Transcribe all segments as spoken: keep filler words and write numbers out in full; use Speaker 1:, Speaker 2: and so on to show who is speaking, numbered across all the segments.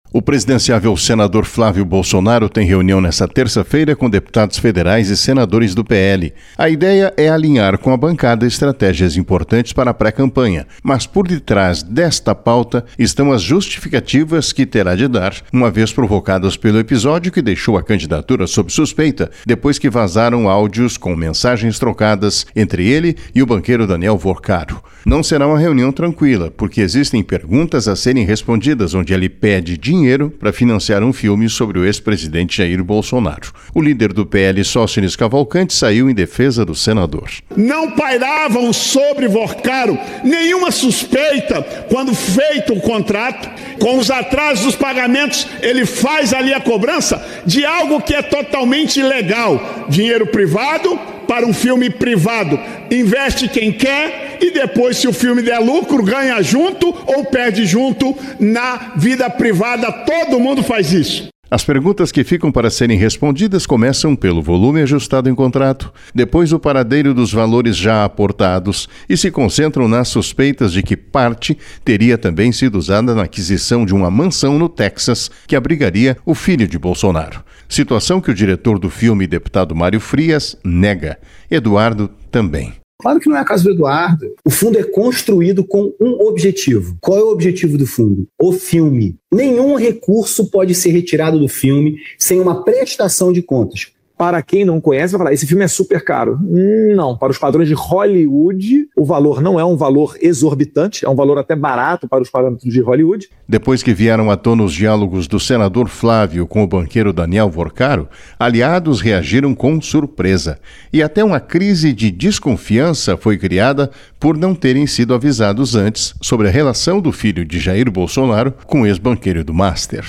Speaker 1: O presidenciável senador Flávio Bolsonaro tem reunião nesta terça-feira com deputados federais e senadores do P L. A ideia é alinhar com a bancada estratégias importantes para a pré-campanha, mas por detrás desta pauta estão as justificativas que terá de dar, uma vez provocadas pelo episódio que deixou a candidatura sob suspeita, depois que vazaram áudios com mensagens trocadas entre ele e o banqueiro Daniel Vorcaro. Não será uma reunião tranquila, porque existem perguntas a serem respondidas onde ele pede dinheiro dinheiro para financiar um filme sobre o ex-presidente Jair Bolsonaro. O líder do P L, Sóstenes Cavalcante, saiu em defesa do senador.
Speaker 2: Não pairavam sobre Vorcaro nenhuma suspeita quando feito o contrato. Com os atrasos dos pagamentos, ele faz ali a cobrança de algo que é totalmente ilegal. Dinheiro privado para um filme privado. Investe quem quer e depois, se o filme der lucro, ganha junto ou perde junto na vida privada. Todo mundo faz isso.
Speaker 1: As perguntas que ficam para serem respondidas começam pelo volume ajustado em contrato, depois o paradeiro dos valores já aportados e se concentram nas suspeitas de que parte teria também sido usada na aquisição de uma mansão no Texas que abrigaria o filho de Bolsonaro. Situação que o diretor do filme, deputado Mário Frias, nega. Eduardo também.
Speaker 3: Claro que não é a casa do Eduardo. O fundo é construído com um objetivo. Qual é o objetivo do fundo? O filme. Nenhum recurso pode ser retirado do filme sem uma prestação de contas.
Speaker 4: Para quem não conhece, vai falar, esse filme é super caro. Não, para os padrões de Hollywood, o valor não é um valor exorbitante, é um valor até barato para os parâmetros de Hollywood.
Speaker 1: Depois que vieram à tona os diálogos do senador Flávio com o banqueiro Daniel Vorcaro, aliados reagiram com surpresa. E até uma crise de desconfiança foi criada por não terem sido avisados antes sobre a relação do filho de Jair Bolsonaro com o ex-banqueiro do Master.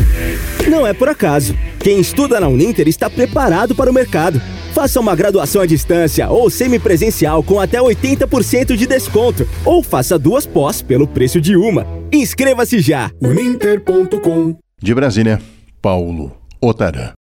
Speaker 5: Não é por acaso. Quem estuda na Uninter está preparado para o mercado. Faça uma graduação à distância ou semipresencial com até oitenta por cento de desconto. Ou faça duas pós pelo preço de uma. Inscreva-se já!
Speaker 6: uninter ponto com.
Speaker 1: De Brasília, Paulo Otarã.